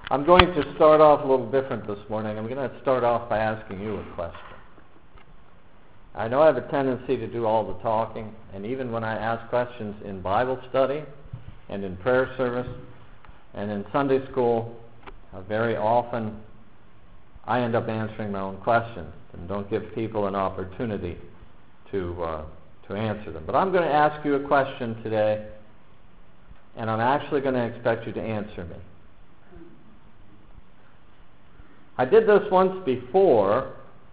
I'm going to start off a little different this morning. I'm going to start off by asking you a question. I know I have a tendency to do all the talking, and even when I ask questions in Bible study and in prayer service and in Sunday school, very often I end up answering my own questions and don't give people an opportunity to answer them. But I'm going to ask you a question today, and I'm actually going to expect you to answer me. I did this once before.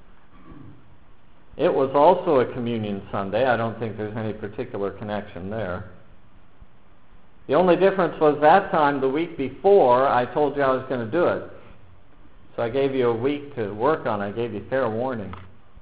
It was also a communion Sunday. I don't think there's any particular connection there. The only difference was that time, the week before, I told you I was going to do it. So I gave you a week to work on it. I gave you fair warning.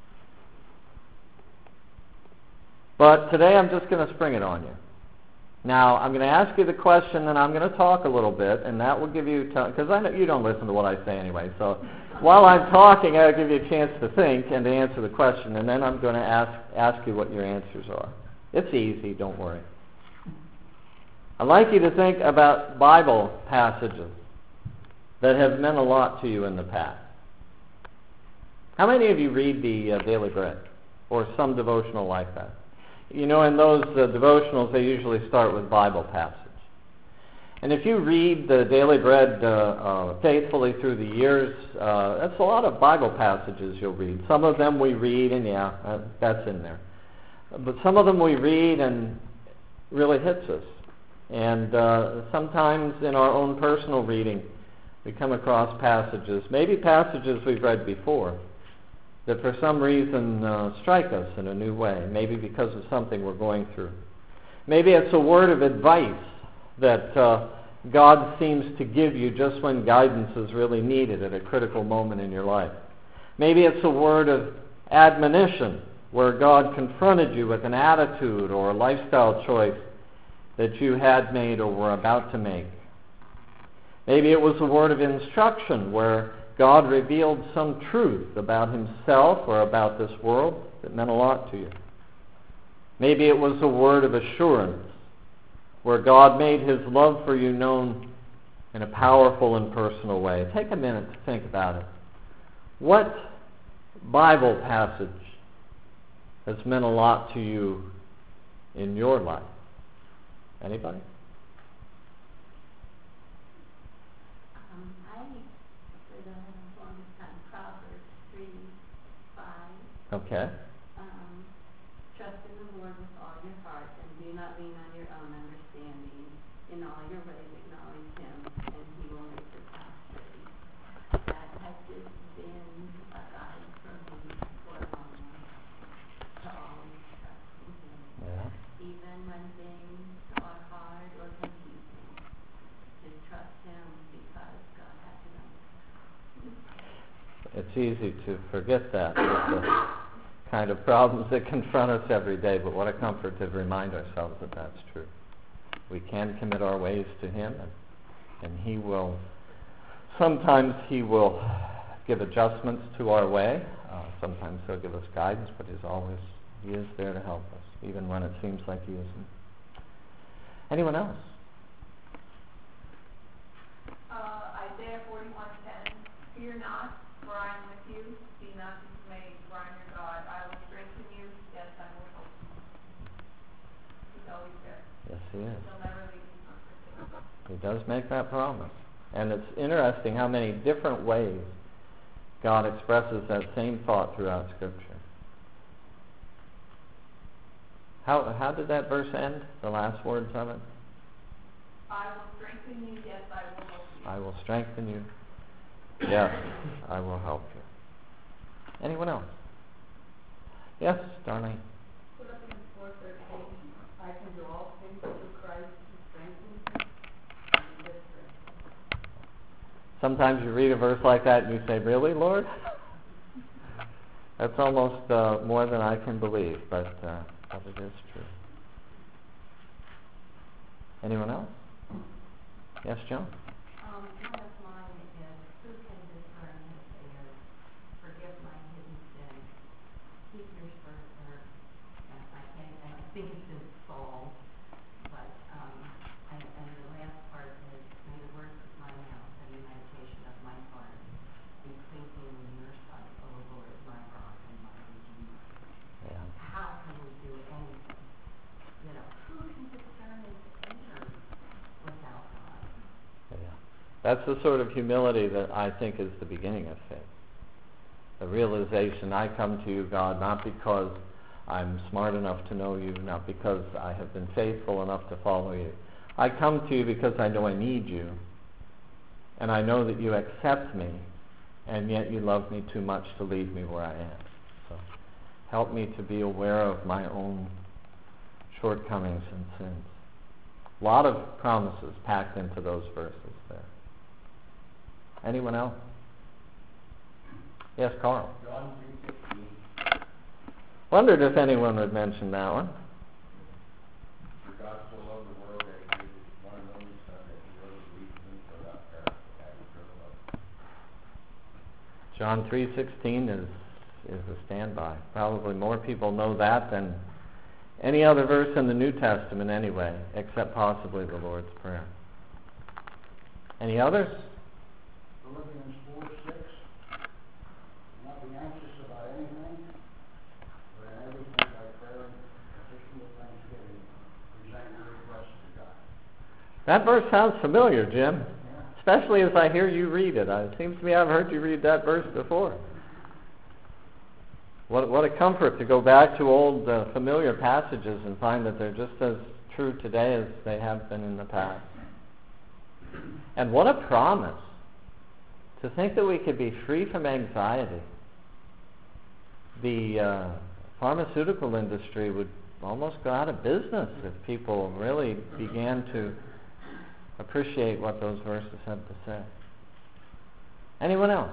But today I'm just going to spring it on you. Now, I'm going to ask you the question, and I'm going to talk a little bit, and that will give you time, because I know you don't listen to what I say anyway. So while I'm talking, I'll give you a chance to think and to answer the question, and then I'm going to ask you what your answers are. It's easy, don't worry. I'd like you to think about Bible passages that have meant a lot to you in the past. How many of you read the Daily Bread or some devotional like that? You know, in those devotionals, they usually start with Bible passage. And if you read the Daily Bread faithfully through the years, that's a lot of Bible passages you'll read. Some of them we read, and that's in there. But some of them we read and really hits us. And sometimes in our own personal reading, we come across passages, maybe passages we've read before, that for some reason strike us in a new way, maybe because of something we're going through. Maybe it's a word of advice that God seems to give you just when guidance is really needed at a critical moment in your life. Maybe it's a word of admonition where God confronted you with an attitude or a lifestyle choice that you had made or were about to make. Maybe it was a word of instruction where God revealed some truth about himself or about this world that meant a lot to you. Maybe it was a word of assurance where God made his love for you known in a powerful and personal way. Take a minute to think about it. What Bible passage has meant a lot to you in your life? Anybody? Okay. Trust in the Lord with all your heart, and do not lean on your own understanding. In all your ways acknowledge him, and he will make your path straight. That has just been a guide for me for a long time, to always trust in him. Yeah. Even when things are hard or confusing, just trust him because God has it under control. It's easy to forget that with the kind of problems that confront us every day, but what a comfort to remind ourselves that that's true. We can commit our ways to him, and sometimes he will give adjustments to our way. Sometimes he'll give us guidance, but he is there to help us, even when it seems like he isn't. Anyone else? Isaiah 41:10. Fear not, for I am with you. Be not dismayed, for I am your God. I will strengthen you. Yes, I will help you. He's always there. Yes, he is. He'll never leave you nor forsake you. He does make that promise. And it's interesting how many different ways God expresses that same thought throughout Scripture. How did that verse end? The last words of it? I will strengthen you. Yes, I will help you. I will strengthen you. Yes, I will help you. Anyone else? Yes, Darlene. Philippians 4:13. I can do all things through Christ who strengthens me. Sometimes you read a verse like that and you say, "Really, Lord?" That's almost more than I can believe, but it is true. Anyone else? Yes, John? One of mine is, who can discern his errors? Forgive my hidden sins. Keep your servant. I think it's in Saul, but and the last part is, may the words of my mouth and the meditation That's the sort of humility that I think is the beginning of faith. The realization, I come to you, God, not because I'm smart enough to know you, not because I have been faithful enough to follow you. I come to you because I know I need you, and I know that you accept me, and yet you love me too much to leave me where I am. So help me to be aware of my own shortcomings and sins. A lot of promises packed into those verses there. Anyone else? Yes, Carl. John 3:16. Wondered if anyone would mention that one. For God so loved the world that he gave his one and only Son, that whoever believes in him shall not perish but have eternal life. John 3:16 is a standby. Probably more people know that than any other verse in the New Testament anyway, except possibly the Lord's Prayer. Any others? Philippians 4:6. Not be anxious about anything, but in everything by prayer and petition with thanksgiving, present your requests to God. That verse sounds familiar, Jim. Yeah. Especially as I hear you read it. It seems to me I've heard you read that verse before. What a comfort to go back to old familiar passages and find that they're just as true today as they have been in the past. And what a promise to think that we could be free from anxiety. The pharmaceutical industry would almost go out of business if people really began to appreciate what those verses have to say. Anyone else?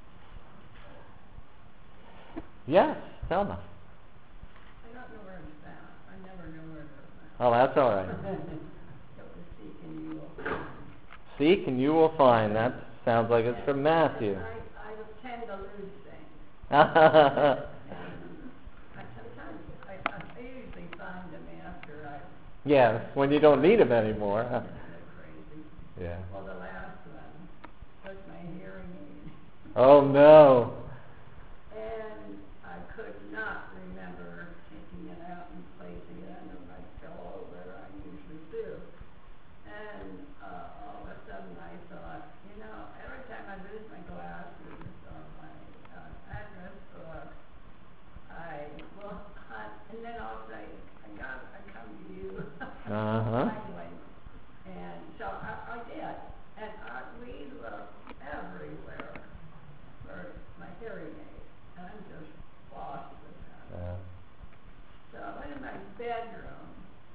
Yes, Thelma. I don't know where I'm found. I never know where I'm found. Oh, that's all right. So to seek and you will find. Seek and you will find. That sounds like it's from Matthew. I tend to lose things. Yeah. I usually find them after I Yes, when you don't need them anymore. go crazy. Yeah. Well, the last one was my hearing aid. Oh no. And I could not remember taking it out and placing it under my pillow where I usually do. And all of a sudden I thought, every time I lose my glasses or my address book, I will hunt, and then I'll say, I come to you. Uh-huh. Anyway, and so I did. And we looked everywhere for my hearing aid. And I'm just lost with that. Yeah. So I went in my bedroom,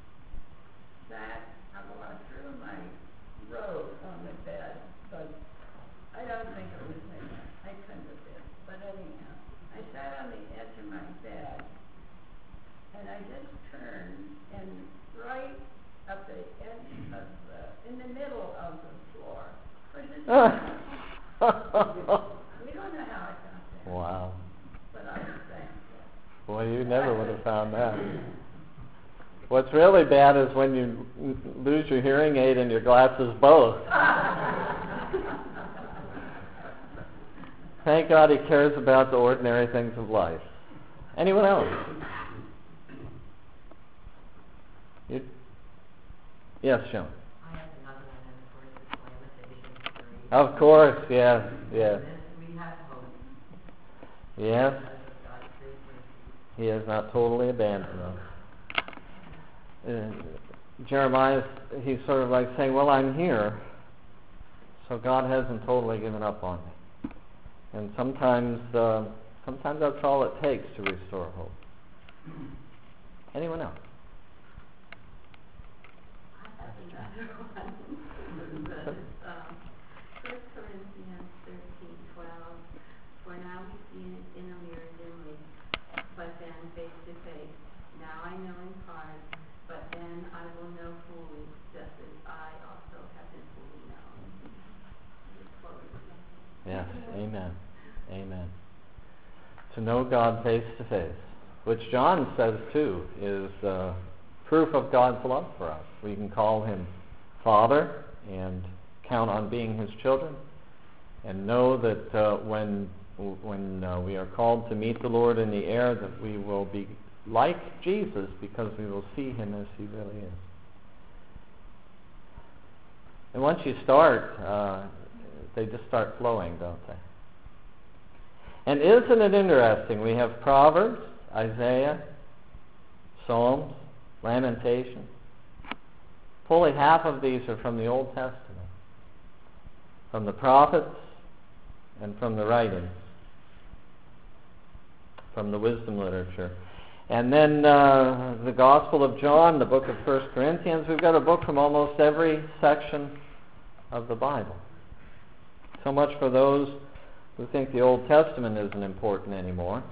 I threw my robe on the bed, but I don't think it was there. I couldn't have been. But anyhow, I sat on the edge of my bed, and I just turned, and right up the edge of in the middle of the floor was this we don't know how I got there. Wow. But I was thankful. Boy, you never would have found that. What's really bad is when you lose your hearing aid and your glasses both. Thank God he cares about the ordinary things of life. Anyone else? Yes, Sean. I have another one, and of course it's Lamentations 3. Of course, yes, yes. In this we have hope. Yes, Because of God's great mercy. he has not totally abandoned us. Jeremiah, he's sort of like saying, well, I'm here, so God hasn't totally given up on me. And sometimes that's all it takes to restore hope. Anyone else? I have another one. First Corinthians 13:12. For now we see in a mirror dimly, but then face to face. Now I know in part, but then I will know fully, just as I also have been fully known. Yes, amen. Amen. To know God face to face, which John says too is proof of God's love for us. We can call him Father and count on being his children, and know that when we are called to meet the Lord in the air, that we will be like Jesus because we will see him as he really is. And once you start, they just start flowing, don't they? And isn't it interesting? We have Proverbs, Isaiah, Psalms, Lamentations. Fully half of these are from the Old Testament, from the prophets and from the writings, from the wisdom literature. And then the Gospel of John, the book of 1 Corinthians. We've got a book from almost every section of the Bible. So much for those who think the Old Testament isn't important anymore.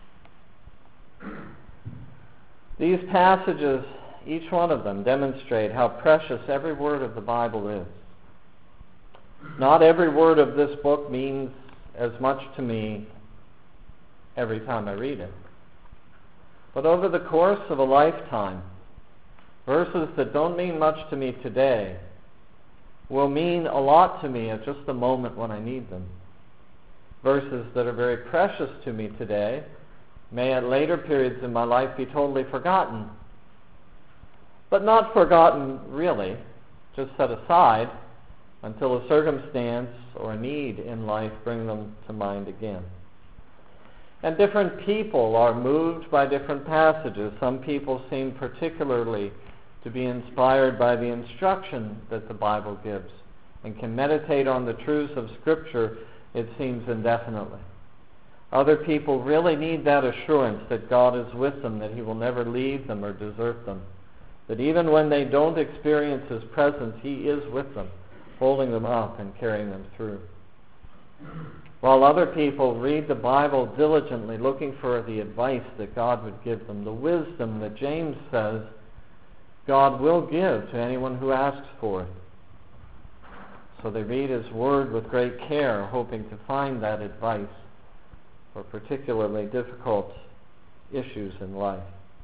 These passages, each one of them, demonstrate how precious every word of the Bible is. Not every word of this book means as much to me every time I read it. But over the course of a lifetime, verses that don't mean much to me today will mean a lot to me at just the moment when I need them. Verses that are very precious to me today may at later periods in my life be totally forgotten. But not forgotten really, just set aside until a circumstance or a need in life bring them to mind again. And different people are moved by different passages. Some people seem particularly to be inspired by the instruction that the Bible gives and can meditate on the truths of Scripture, it seems, indefinitely. Other people really need that assurance that God is with them, that He will never leave them or desert them, that even when they don't experience His presence, He is with them, holding them up and carrying them through. While other people read the Bible diligently, looking for the advice that God would give them, the wisdom that James says God will give to anyone who asks for it. So they read His Word with great care, hoping to find that advice for particularly difficult issues in life.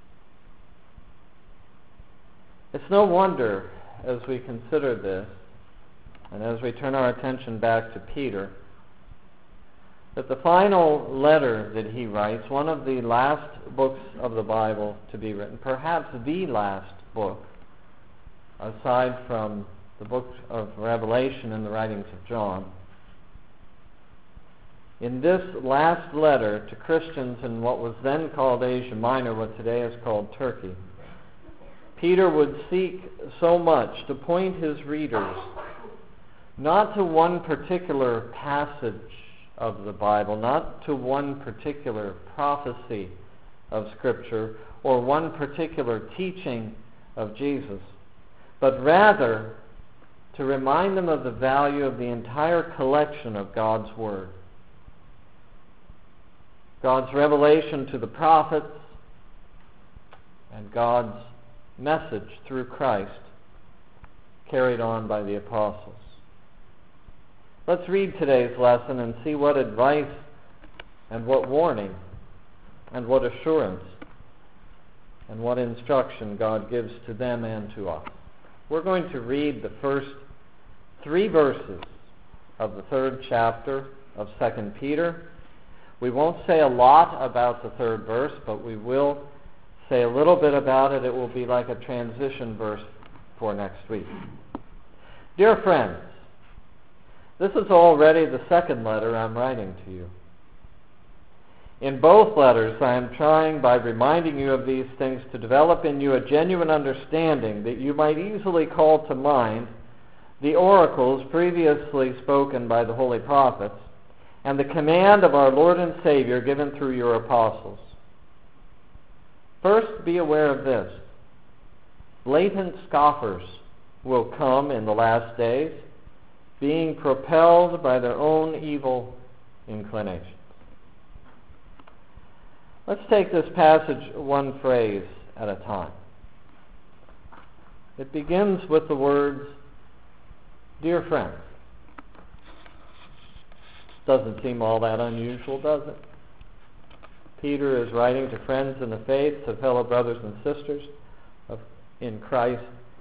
It's no wonder, as we consider this, and as we turn our attention back to Peter, that the final letter that he writes, one of the last books of the Bible to be written, perhaps the last book, aside from the book of Revelation and the writings of John. In this last letter to Christians in what was then called Asia Minor, what today is called Turkey, Peter would seek so much to point his readers not to one particular passage of the Bible, not to one particular prophecy of Scripture or one particular teaching of Jesus, but rather to remind them of the value of the entire collection of God's Word. God's revelation to the prophets and God's message through Christ carried on by the apostles. Let's read today's lesson and see what advice and what warning and what assurance and what instruction God gives to them and to us. We're going to read the first 3 verses of the 3rd chapter of 2 Peter. We won't say a lot about the 3rd verse, but we will say a little bit about it. It will be like a transition verse for next week. Dear friends, this is already the 2nd letter I'm writing to you. In both letters, I am trying, by reminding you of these things, to develop in you a genuine understanding that you might easily call to mind the oracles previously spoken by the holy prophets and the command of our Lord and Savior given through your apostles. First, be aware of this. Blatant scoffers will come in the last days, being propelled by their own evil inclinations. Let's take this passage one phrase at a time. It begins with the words, dear friends. Doesn't seem all that unusual, does it? Peter is writing to friends in the faith, to fellow brothers and sisters in Christ.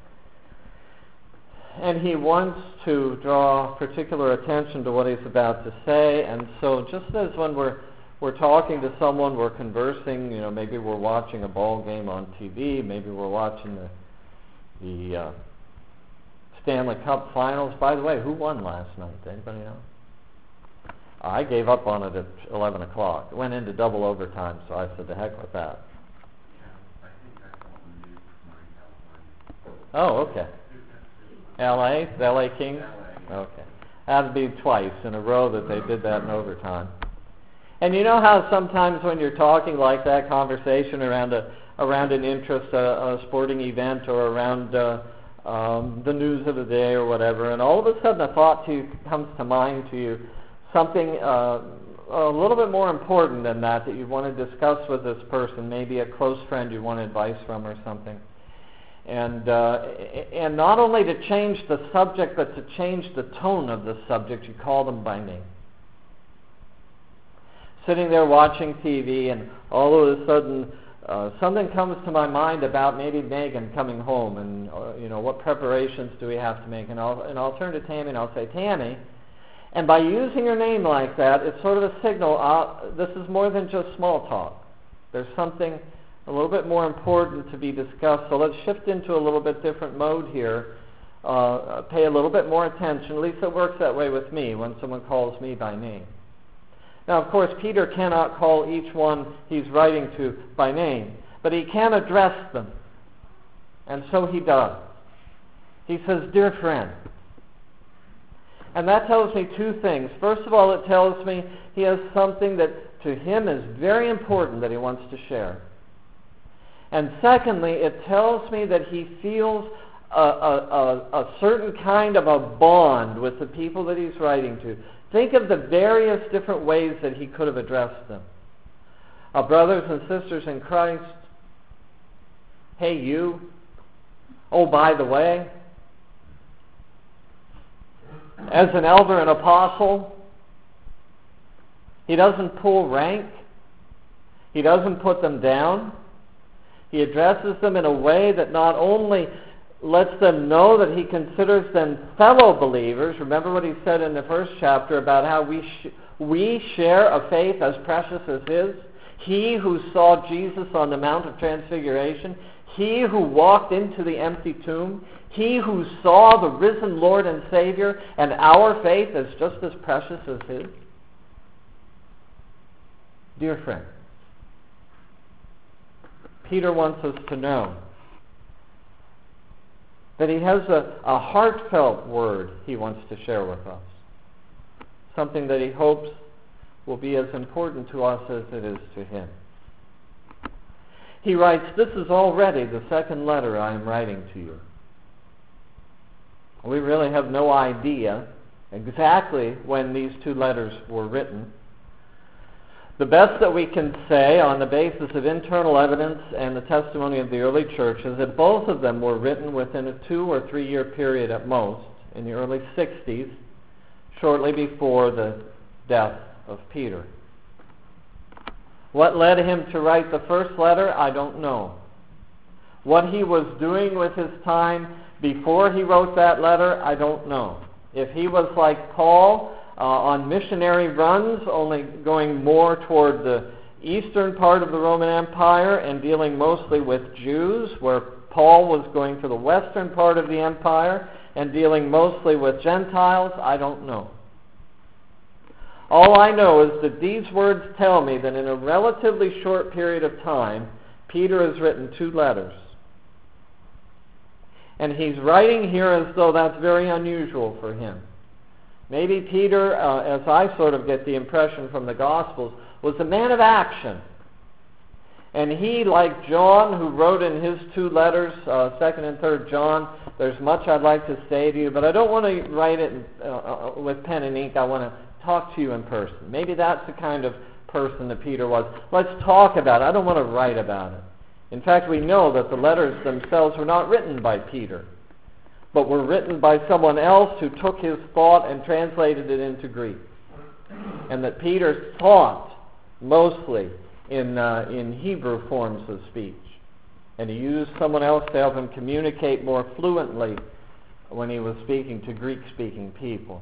And he wants to draw particular attention to what he's about to say. And so just as when we're talking to someone, we're conversing, maybe we're watching a ball game on TV, maybe we're watching the Stanley Cup Finals. By the way, who won last night? Anybody know? I gave up on it at 11 o'clock. It went into double overtime, so I said, the heck with that. I think that's all the news from Oh, okay. L.A.? The L.A. Kings? LA. Okay. That'd be twice in a row that they did that in overtime. And you know how sometimes when you're talking like that, conversation around an interest, a sporting event, or around the news of the day or whatever, and all of a sudden a thought comes to mind to you, something a little bit more important than that you want to discuss with this person, maybe a close friend you want advice from or something. And not only to change the subject, but to change the tone of the subject, you call them by name. Sitting there watching TV, and all of a sudden something comes to my mind about maybe Megan coming home, and what preparations do we have to make? And I'll turn to Tammy and I'll say, Tammy. And by using your name like that, it's sort of a signal. This is more than just small talk. There's something a little bit more important to be discussed. So let's shift into a little bit different mode here. Pay a little bit more attention. At least it works that way with me when someone calls me by name. Now, of course, Peter cannot call each one he's writing to by name, but he can address them. And so he does. He says, dear friend. And that tells me two things. First of all, it tells me he has something that to him is very important that he wants to share. And secondly, it tells me that he feels a certain kind of a bond with the people that he's writing to. Think of the various different ways that he could have addressed them. Brothers and sisters in Christ, hey you, oh by the way, as an elder and apostle, he doesn't pull rank. He doesn't put them down. He addresses them in a way that not only lets them know that he considers them fellow believers. Remember what he said in the first chapter about how we share a faith as precious as his. He who saw Jesus on the Mount of Transfiguration, he who walked into the empty tomb, he who saw the risen Lord and Savior, and our faith is just as precious as his. Dear friend, Peter wants us to know that he has a heartfelt word he wants to share with us. Something that he hopes will be as important to us as it is to him. He writes, this is already the second letter I am writing to you. We really have no idea exactly when these two letters were written. The best that we can say on the basis of internal evidence and the testimony of the early church is that both of them were written within a 2 or 3 year period at most, in the early 60s, shortly before the death of Peter. What led him to write the first letter, I don't know. What he was doing with his time before he wrote that letter, I don't know. If he was like Paul, on missionary runs, only going more toward the eastern part of the Roman Empire and dealing mostly with Jews, where Paul was going to the western part of the empire and dealing mostly with Gentiles, I don't know. All I know is that these words tell me that in a relatively short period of time, Peter has written 2 letters. And he's writing here as though that's very unusual for him. Maybe Peter, as I sort of get the impression from the Gospels, was a man of action. And he, like John, who wrote in his 2 letters, 2nd and 3rd John, there's much I'd like to say to you, but I don't want to write it with pen and ink. I want to talk to you in person. Maybe that's the kind of person that Peter was. Let's talk about it. I don't want to write about it. In fact, we know that the letters themselves were not written by Peter, but were written by someone else who took his thought and translated it into Greek. And that Peter thought mostly in Hebrew forms of speech. And he used someone else to help him communicate more fluently when he was speaking to Greek-speaking people.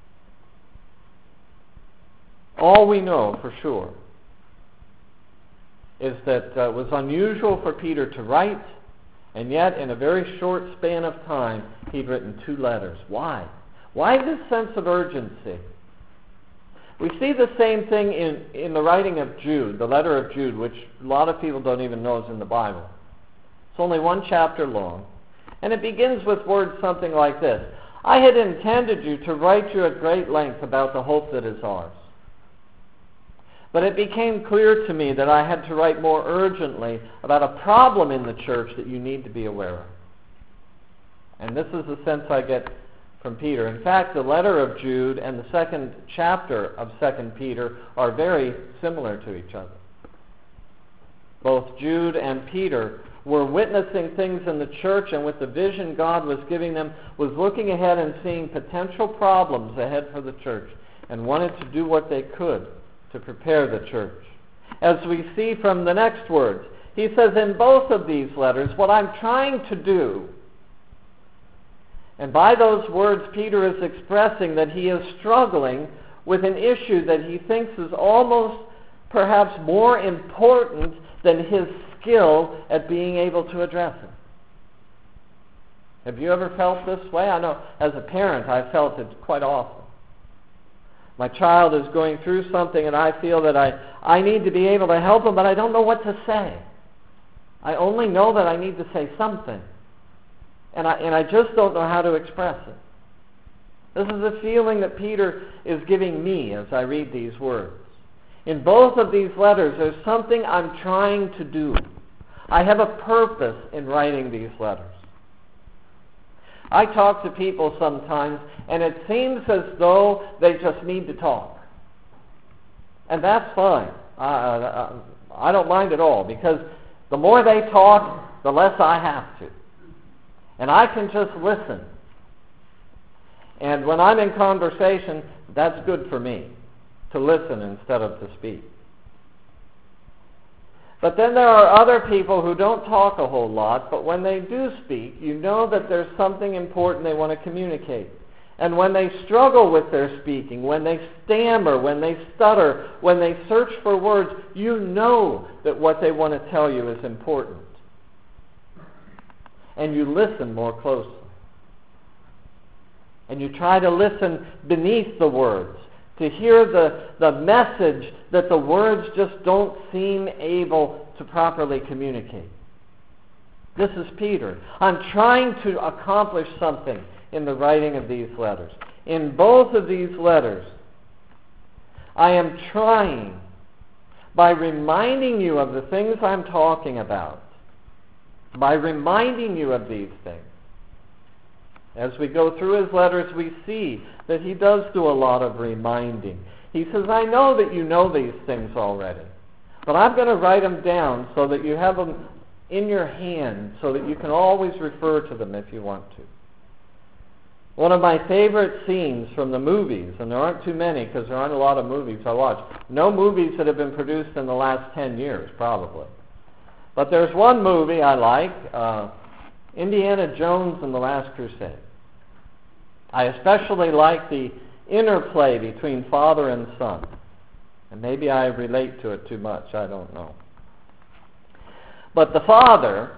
All we know for sure is that it was unusual for Peter to write, And yet, in a very short span of time, he'd written 2 letters. Why? Why this sense of urgency? We see the same thing in the writing of Jude, the letter of Jude, which a lot of people don't even know is in the Bible. It's only 1 chapter long. And it begins with words something like this: I had intended you to write you at great length about the hope that is ours. But it became clear to me that I had to write more urgently about a problem in the church that you need to be aware of. And this is the sense I get from Peter. In fact, the letter of Jude and the 2nd chapter of 2 Peter are very similar to each other. Both Jude and Peter were witnessing things in the church, and with the vision God was giving them, was looking ahead and seeing potential problems ahead for the church, and wanted to do what they could to prepare the church. As we see from the next words, he says in both of these letters, what I'm trying to do, and by those words Peter is expressing that he is struggling with an issue that he thinks is almost perhaps more important than his skill at being able to address it. Have you ever felt this way? I know as a parent I've felt it quite often. My child is going through something and I feel that I need to be able to help him, but I don't know what to say. I only know that I need to say something. And I just don't know how to express it. This is a feeling that Peter is giving me as I read these words. In both of these letters, there's something I'm trying to do. I have a purpose in writing these letters. I talk to people sometimes, and it seems as though they just need to talk. And that's fine. I don't mind at all, because the more they talk, the less I have to. And I can just listen. And when I'm in conversation, that's good for me, to listen instead of to speak. But then there are other people who don't talk a whole lot, but when they do speak, you know that there's something important they want to communicate. And when they struggle with their speaking, when they stammer, when they stutter, when they search for words, you know that what they want to tell you is important. And you listen more closely. And you try to listen beneath the words, to hear the message that the words just don't seem able to properly communicate. This is Peter. I'm trying to accomplish something in the writing of these letters. In both of these letters, I am trying, by reminding you of the things I'm talking about, by reminding you of these things. As we go through his letters, we see that he does do a lot of reminding. He says, I know that you know these things already, but I'm going to write them down so that you have them in your hand, so that you can always refer to them if you want to. One of my favorite scenes from the movies, and there aren't too many because there aren't a lot of movies I watch. No movies that have been produced in the last 10 years, probably. But there's one movie I like, Indiana Jones and the Last Crusade. I especially like the interplay between father and son. And maybe I relate to it too much, I don't know. But the father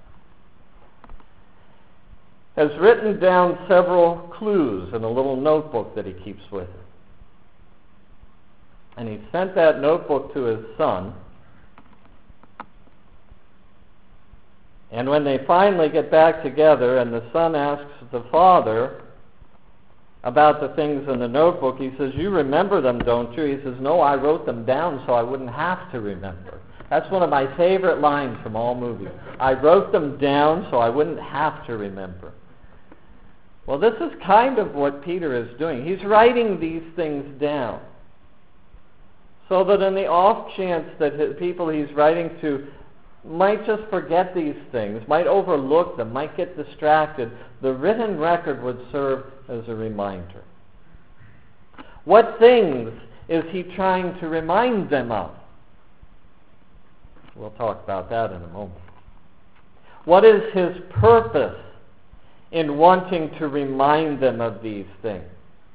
has written down several clues in a little notebook that he keeps with him. And he sent that notebook to his son. And when they finally get back together and the son asks the father about the things in the notebook, he says, you remember them, don't you? He says, no, I wrote them down so I wouldn't have to remember. That's one of my favorite lines from all movies. I wrote them down so I wouldn't have to remember. Well, this is kind of what Peter is doing. He's writing these things down so that in the off chance that people he's writing to might just forget these things, might overlook them, might get distracted, the written record would serve as a reminder. What things is he trying to remind them of? We'll talk about that in a moment. What is his purpose in wanting to remind them of these things?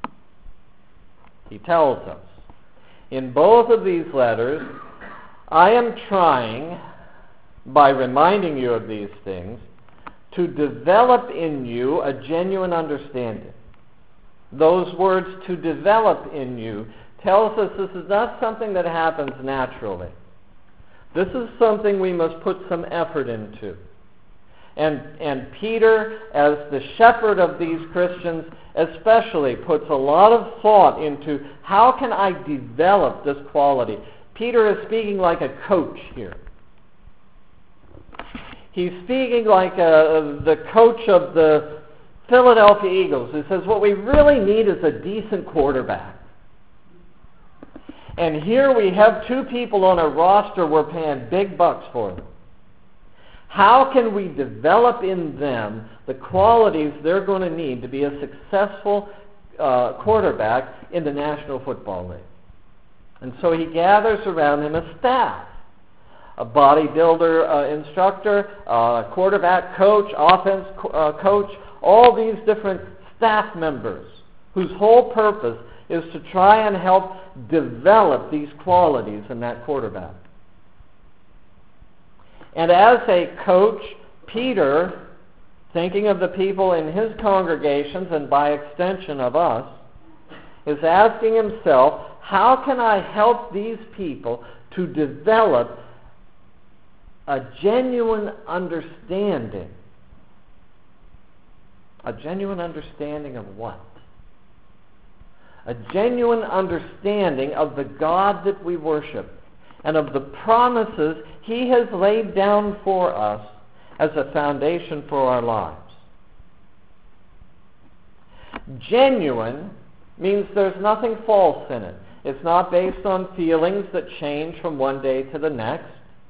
He tells us, in both of these letters, I am trying, by reminding you of these things, to develop in you a genuine understanding. Those words, to develop in you, tells us this is not something that happens naturally. This is something we must put some effort into. And Peter, as the shepherd of these Christians, especially puts a lot of thought into how can I develop this quality. Peter is speaking like a coach here. He's speaking like the coach of the Philadelphia Eagles, who says what we really need is a decent quarterback. And here we have two people on a roster we're paying big bucks for them. How can we develop in them the qualities they're going to need to be a successful quarterback in the National Football League? And so he gathers around him a staff, a bodybuilder instructor, quarterback coach, offense coach, all these different staff members whose whole purpose is to try and help develop these qualities in that quarterback. And as a coach, Peter, thinking of the people in his congregations and by extension of us, is asking himself, how can I help these people to develop a genuine understanding? A genuine understanding of what? A genuine understanding of the God that we worship and of the promises He has laid down for us as a foundation for our lives. Genuine means there's nothing false in it. It's not based on feelings that change from one day to the next.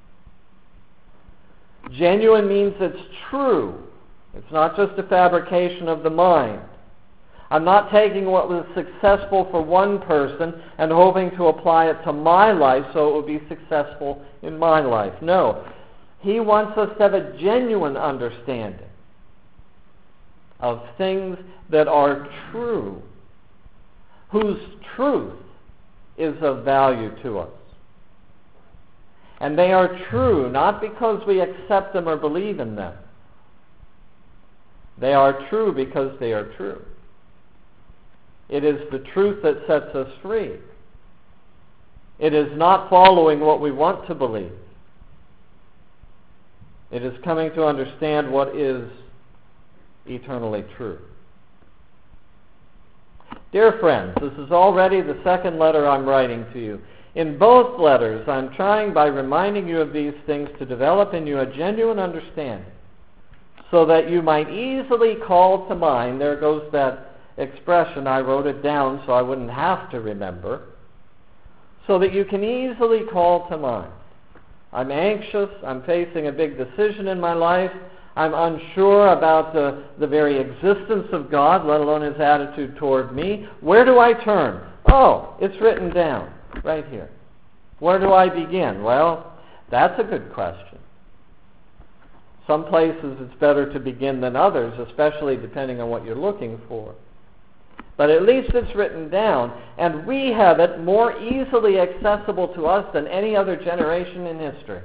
Genuine means it's true. It's not just a fabrication of the mind. I'm not taking what was successful for one person and hoping to apply it to my life so it will be successful in my life. No. He wants us to have a genuine understanding of things that are true, whose truth is of value to us. And they are true not because we accept them or believe in them. They are true because they are true. It is the truth that sets us free. It is not following what we want to believe. It is coming to understand what is eternally true. Dear friends, this is already the second letter I'm writing to you. In both letters, I'm trying by reminding you of these things to develop in you a genuine understanding so that you might easily call to mind, there goes that expression, I wrote it down so I wouldn't have to remember, so that you can easily call to mind. I'm anxious, I'm facing a big decision in my life, I'm unsure about the very existence of God, let alone His attitude toward me. Where do I turn? Oh, it's written down, right here. Where do I begin? Well, that's a good question. Some places it's better to begin than others, especially depending on what you're looking for. But at least it's written down, and we have it more easily accessible to us than any other generation in history.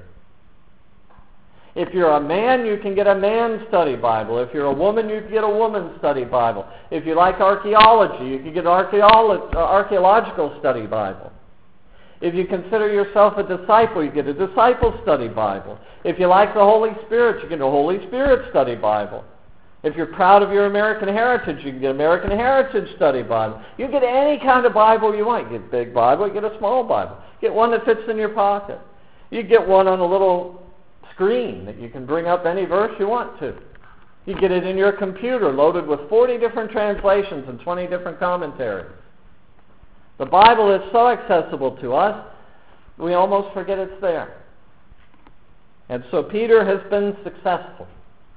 If you're a man, you can get a man's study Bible. If you're a woman, you can get a woman's study Bible. If you like archaeology, you can get an archaeological study Bible. If you consider yourself a disciple, you get a disciple study Bible. If you like the Holy Spirit, you get a Holy Spirit study Bible. If you're proud of your American heritage, you can get American Heritage Study Bible. You can get any kind of Bible you want. You get a big Bible, you get a small Bible. Get one that fits in your pocket. You get one on a little screen that you can bring up any verse you want to. You get it in your computer loaded with 40 different translations and 20 different commentaries. The Bible is so accessible to us, we almost forget it's there. And so Peter has been successful.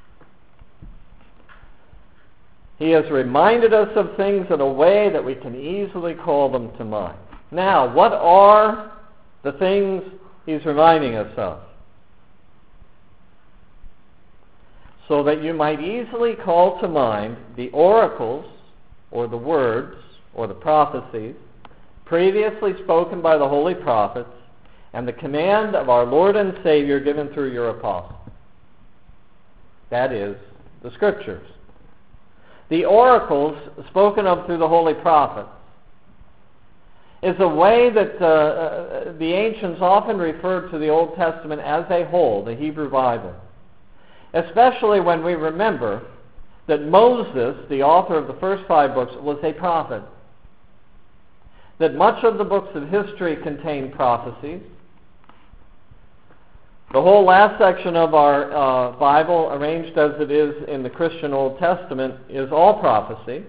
He has reminded us of things in a way that we can easily call them to mind. Now, what are the things he's reminding us of? So that you might easily call to mind the oracles, or the words, or the prophecies, previously spoken by the holy prophets, and the command of our Lord and Savior given through your apostle. That is, the Scriptures. The oracles spoken of through the holy prophets is a way that the ancients often referred to the Old Testament as a whole, the Hebrew Bible. Especially when we remember that Moses, the author of the first 5 books, was a prophet. That much of the books of history contain prophecies. The whole last section of our Bible, arranged as it is in the Christian Old Testament, is all prophecy.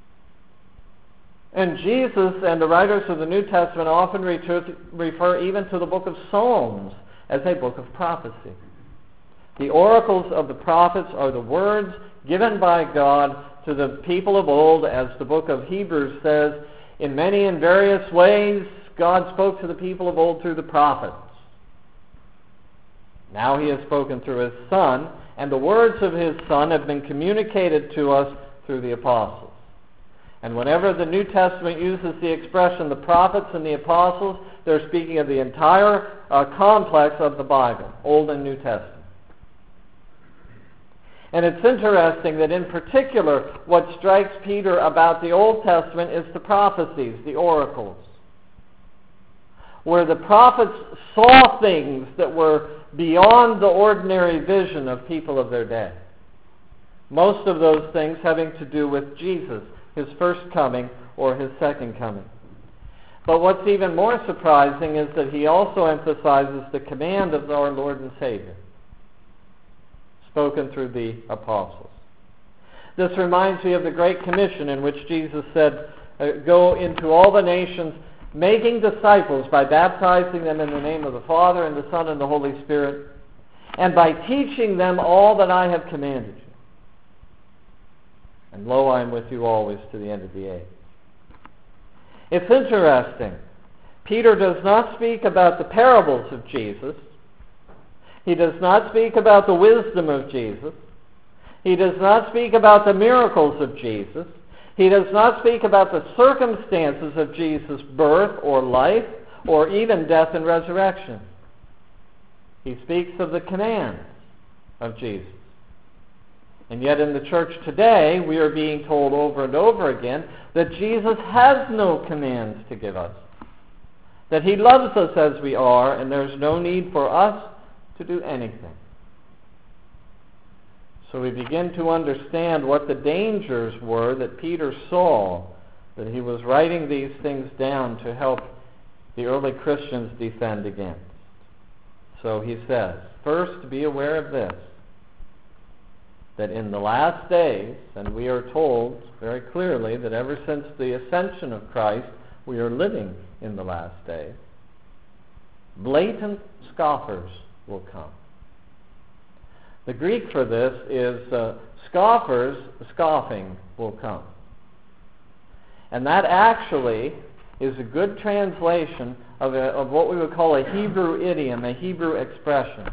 And Jesus and the writers of the New Testament often refer even to the book of Psalms as a book of prophecy. The oracles of the prophets are the words given by God to the people of old, as the book of Hebrews says, in many and various ways God spoke to the people of old through the prophets. Now he has spoken through his Son, and the words of his Son have been communicated to us through the apostles. And whenever the New Testament uses the expression the prophets and the apostles, they're speaking of the entire complex of the Bible, Old and New Testament. And it's interesting that in particular what strikes Peter about the Old Testament is the prophecies, the oracles, where the prophets saw things that were beyond the ordinary vision of people of their day. Most of those things having to do with Jesus, his first coming or his second coming. But what's even more surprising is that he also emphasizes the command of our Lord and Savior, spoken through the apostles. This reminds me of the Great Commission in which Jesus said, go into all the nations, making disciples by baptizing them in the name of the Father and the Son and the Holy Spirit, and by teaching them all that I have commanded you. And lo, I am with you always to the end of the age. It's interesting. Peter does not speak about the parables of Jesus. He does not speak about the wisdom of Jesus. He does not speak about the miracles of Jesus. He does not speak about the circumstances of Jesus' birth or life or even death and resurrection. He speaks of the commands of Jesus. And yet in the church today, we are being told over and over again that Jesus has no commands to give us. That he loves us as we are, and there's no need for us to do anything. So we begin to understand what the dangers were that Peter saw, that he was writing these things down to help the early Christians defend against. So he says, first, be aware of this, that in the last days, and we are told very clearly that ever since the ascension of Christ, we are living in the last days, blatant scoffers will come. The Greek for this is scoffers, scoffing will come. And that actually is a good translation of what we would call a Hebrew idiom, a Hebrew expression,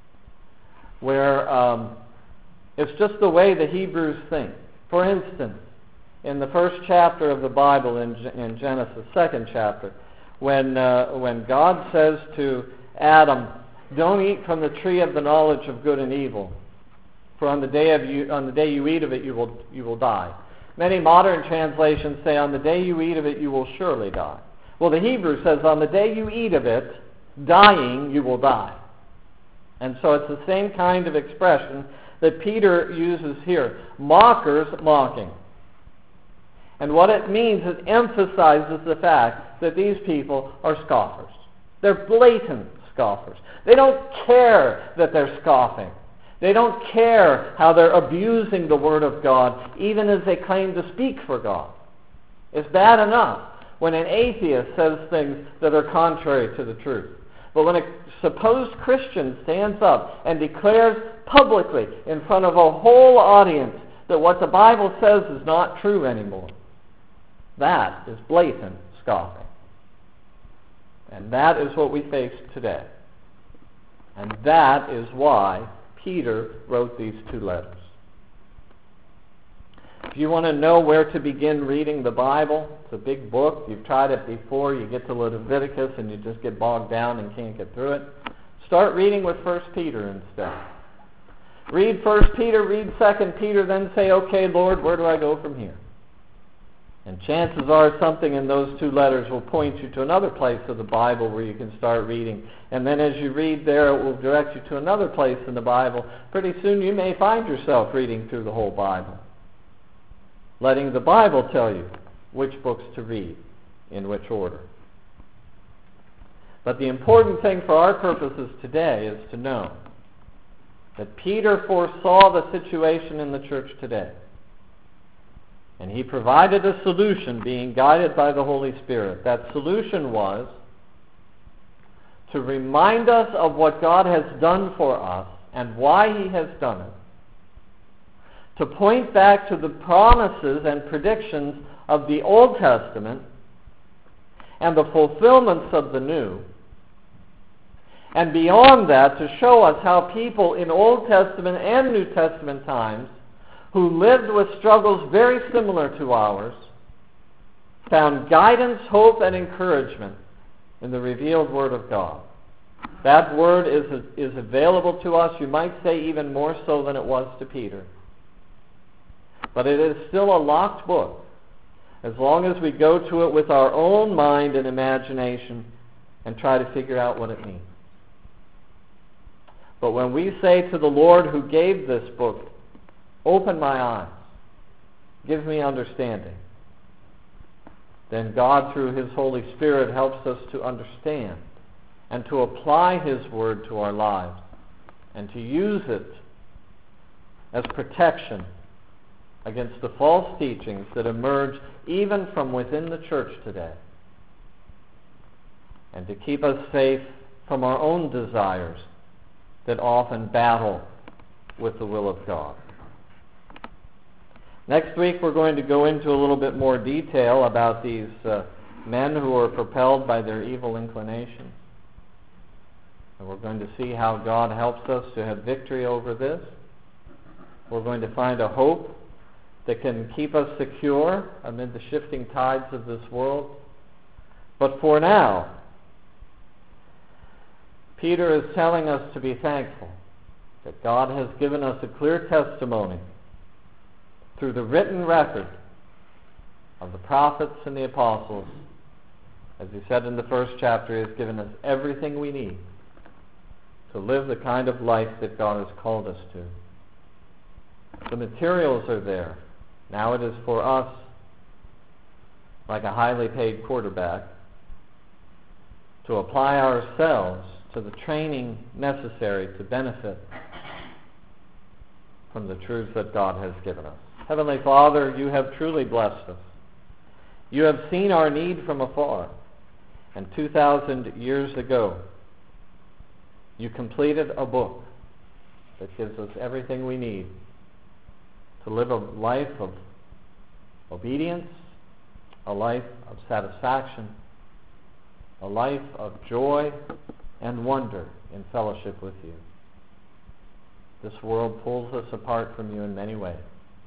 where it's just the way the Hebrews think. For instance, in the first chapter of the Bible, in Genesis, second chapter, when God says to Adam, don't eat from the tree of the knowledge of good and evil, for on the day you eat of it, you will die. Many modern translations say, on the day you eat of it, you will surely die. Well, the Hebrew says, on the day you eat of it, dying, you will die. And so it's the same kind of expression that Peter uses here. Mockers mocking. And what it means, it emphasizes the fact that these people are scoffers. They're blatant scoffers. They don't care that they're scoffing. They don't care how they're abusing the Word of God, even as they claim to speak for God. It's bad enough when an atheist says things that are contrary to the truth. But when a supposed Christian stands up and declares publicly in front of a whole audience that what the Bible says is not true anymore, that is blatant scoffing. And that is what we face today. And that is why Peter wrote these two letters. If you want to know where to begin reading the Bible, it's a big book. You've tried it before. You get to Leviticus and you just get bogged down and can't get through it. Start reading with 1 Peter instead. Read 1 Peter, read 2 Peter, then say, okay, Lord, where do I go from here? And chances are something in those two letters will point you to another place of the Bible where you can start reading. And then as you read there, it will direct you to another place in the Bible. Pretty soon you may find yourself reading through the whole Bible, letting the Bible tell you which books to read, in which order. But the important thing for our purposes today is to know that Peter foresaw the situation in the church today. And he provided a solution, being guided by the Holy Spirit. That solution was to remind us of what God has done for us and why he has done it. To point back to the promises and predictions of the Old Testament and the fulfillments of the New. And beyond that, to show us how people in Old Testament and New Testament times who lived with struggles very similar to ours found guidance, hope, and encouragement in the revealed Word of God. That Word is available to us, you might say even more so than it was to Peter. But it is still a locked book, as long as we go to it with our own mind and imagination and try to figure out what it means. But when we say to the Lord who gave this book, open my eyes, give me understanding, then God through his Holy Spirit helps us to understand and to apply his word to our lives and to use it as protection against the false teachings that emerge even from within the church today, and to keep us safe from our own desires that often battle with the will of God. Next week we're going to go into a little bit more detail about these men who are propelled by their evil inclinations. And we're going to see how God helps us to have victory over this. We're going to find a hope that can keep us secure amid the shifting tides of this world. But for now, Peter is telling us to be thankful that God has given us a clear testimony through the written record of the prophets and the apostles. As he said in the first chapter, he has given us everything we need to live the kind of life that God has called us to. The materials are there. Now it is for us, like a highly paid quarterback, to apply ourselves to the training necessary to benefit from the truths that God has given us. Heavenly Father, you have truly blessed us. You have seen our need from afar, and 2,000 years ago, you completed a book that gives us everything we need to live a life of obedience, a life of satisfaction, a life of joy and wonder in fellowship with you. This world pulls us apart from you in many ways,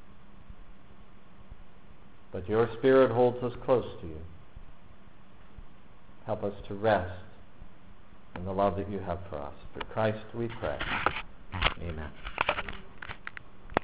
but your Spirit holds us close to you. Help us to rest in the love that you have for us. Through Christ we pray. Amen.